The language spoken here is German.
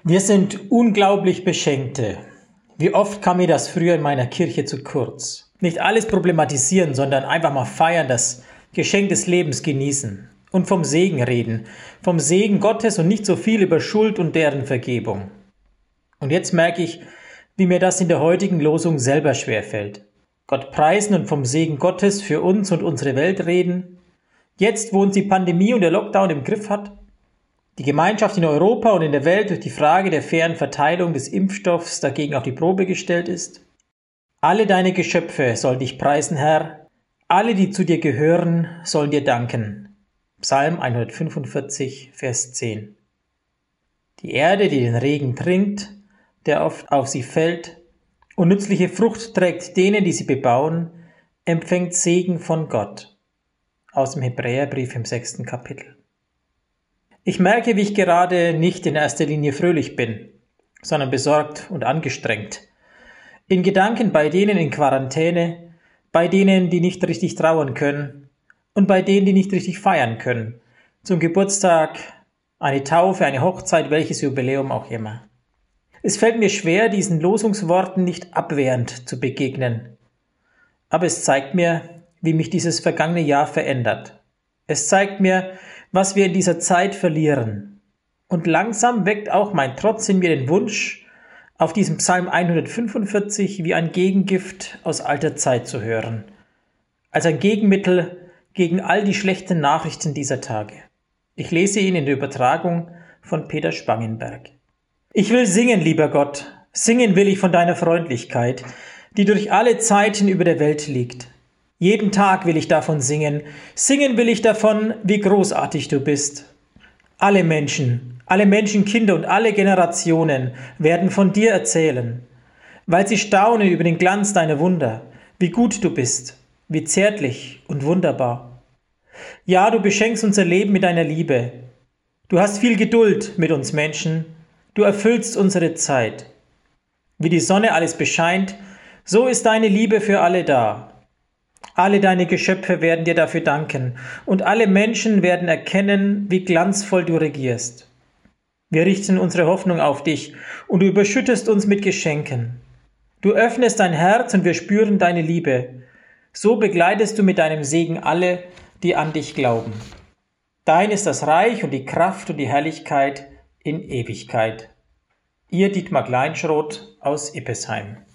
Wir sind unglaublich Beschenkte. Wie oft kam mir das früher in meiner Kirche zu kurz? Nicht alles problematisieren, sondern einfach mal feiern, das Geschenk des Lebens genießen und vom Segen reden, vom Segen Gottes und nicht so viel über Schuld und deren Vergebung. Und jetzt merke ich, wie mir das in der heutigen Losung selber schwerfällt. Gott preisen und vom Segen Gottes für uns und unsere Welt reden. Jetzt, wo uns die Pandemie und der Lockdown im Griff hat, die Gemeinschaft in Europa und in der Welt durch die Frage der fairen Verteilung des Impfstoffs dagegen auf die Probe gestellt ist. Alle deine Geschöpfe sollen dich preisen, Herr. Alle, die zu dir gehören, sollen dir danken. Psalm 145, Vers 10. Die Erde, die den Regen trinkt, der oft auf sie fällt, und nützliche Frucht trägt denen, die sie bebauen, empfängt Segen von Gott. Aus dem Hebräerbrief im 6. Kapitel. Ich merke, wie ich gerade nicht in erster Linie fröhlich bin, sondern besorgt und angestrengt. In Gedanken bei denen in Quarantäne, bei denen, die nicht richtig trauern können und bei denen, die nicht richtig feiern können. Zum Geburtstag, eine Taufe, eine Hochzeit, welches Jubiläum auch immer. Es fällt mir schwer, diesen Losungsworten nicht abwehrend zu begegnen. Aber es zeigt mir, wie mich dieses vergangene Jahr verändert. Es zeigt mir, was wir in dieser Zeit verlieren. Und langsam weckt auch mein Trotz in mir den Wunsch, auf diesem Psalm 145 wie ein Gegengift aus alter Zeit zu hören. Als ein Gegenmittel gegen all die schlechten Nachrichten dieser Tage. Ich lese ihn in der Übertragung von Peter Spangenberg. Ich will singen, lieber Gott, singen will ich von deiner Freundlichkeit, die durch alle Zeiten über der Welt liegt. Jeden Tag will ich davon singen. Singen will ich davon, wie großartig du bist. Alle Menschenkinder und alle Generationen werden von dir erzählen, weil sie staunen über den Glanz deiner Wunder, wie gut du bist, wie zärtlich und wunderbar. Ja, du beschenkst unser Leben mit deiner Liebe. Du hast viel Geduld mit uns Menschen. Du erfüllst unsere Zeit. Wie die Sonne alles bescheint, so ist deine Liebe für alle da. Alle deine Geschöpfe werden dir dafür danken und alle Menschen werden erkennen, wie glanzvoll du regierst. Wir richten unsere Hoffnung auf dich und du überschüttest uns mit Geschenken. Du öffnest dein Herz und wir spüren deine Liebe. So begleitest du mit deinem Segen alle, die an dich glauben. Dein ist das Reich und die Kraft und die Herrlichkeit in Ewigkeit. Ihr Dietmar Kleinschroth aus Ippesheim.